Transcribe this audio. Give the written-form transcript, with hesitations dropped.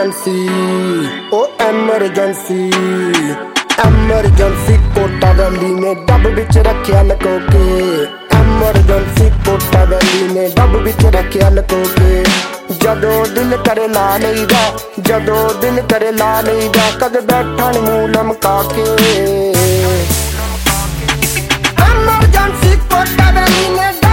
emergency ਓ emergency emergency Kota valley ਨੇ ਡੱਬ ਵਿੱਚ ਰੱਖਿਆ ਲਕੋ ਕੇ ਐਮਰਜੈਂਸੀ ਕੋਟਾ ਵੈਲੀ ਨੇ ਡੱਬ ਵਿੱਚ ਰੱਖਿਆ ਲਕੋ ਕੇ ਜਦੋਂ ਦਿਲ ਕਰੇ ਲਾ ਲਈਦਾ ਜਦੋਂ ਦਿਲ ਕਰੇ ਲਾ ਲਈਦਾ ਕਦ ਬੈਠਾ ਨੀ ਮੂੰਹ ਲਮਕਾ ਕੇ ਐਮਰਜੈਂਸੀ ਕੋਟਾ ਵੈਲੀ ਨੇ